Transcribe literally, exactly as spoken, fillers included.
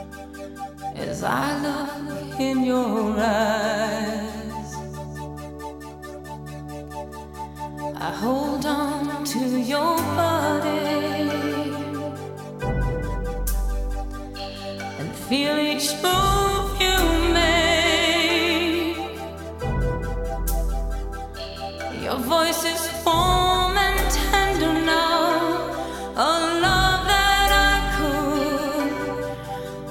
As I look in your eyes, I hold on to your body and feel each move you make. Your voice is warm.